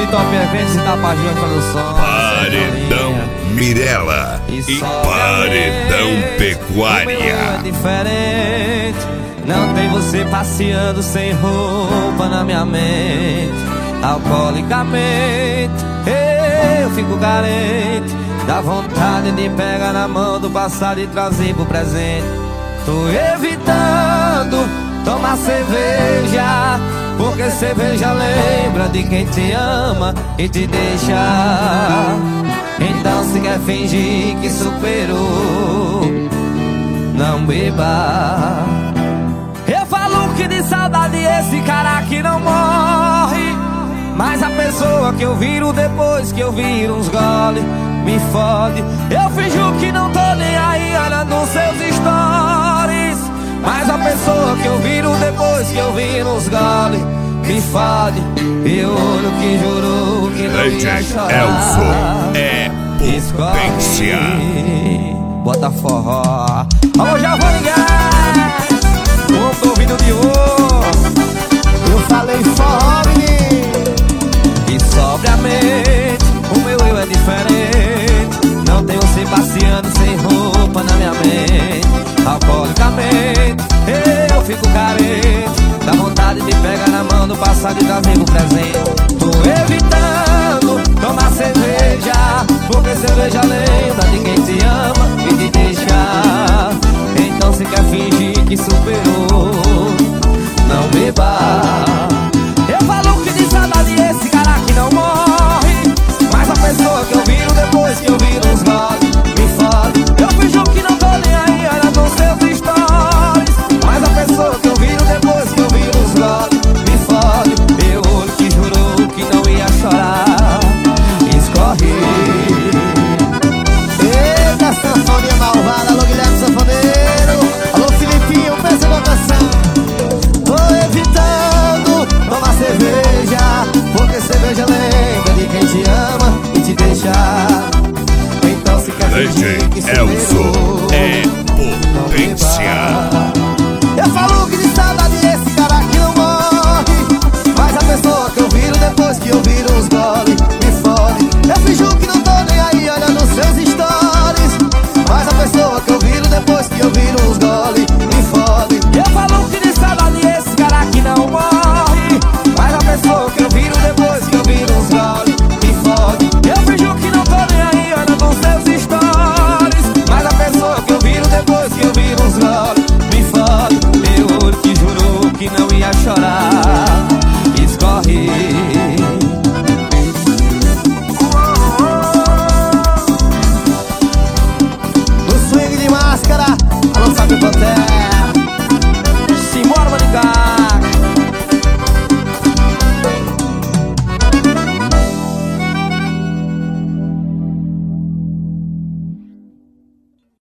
Top Eventos e Tapajós Produções. Paredão Mirella e Paredão Pecuária. É diferente. Não tem você passeando sem roupa na minha mente. Alcoolicamente eu fico carente. Dá vontade de pegar na mão do passado e trazer pro presente. Tô evitando tomar cerveja, porque cerveja lembra de quem te ama e te deixa. Então se quer fingir que superou, não beba. Eu falo que de saudade esse cara que não morre, mas a pessoa que eu viro depois que eu viro uns gole me fode. Eu finjo que não tô nem aí olhando seus stories, mas a pessoa que eu viro depois que eu viro uns gole me fode. E o olho que jurou que não ia chorar. Elson é potência. Bota forró. Alô, já vou ligar. Tô ouvindo de ouro. Eu falei forró, menino. E sobriamente o meu eu é diferente. Não tem você passeando sem roupa na minha mente. Alcoolicamente eu fico carente. Dá vontade de pegar na mão do passado e trazer pro presente. Tô evitando tomar cerveja, porque cerveja lembra de quem te ama e te deixa. Então se quer fingir que superou, não beba. Eu falo que de saudade esse cara que não morre, mas a pessoa que eu viro depois que eu viro